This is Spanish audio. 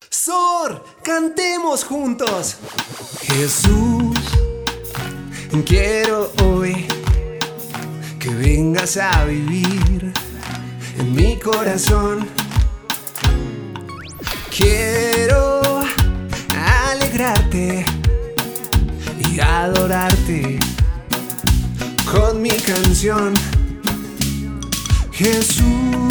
Sor, cantemos juntos. Jesús, quiero hoy que vengas a vivir en mi corazón. Quiero alegrarte y adorarte con mi canción. Jesús,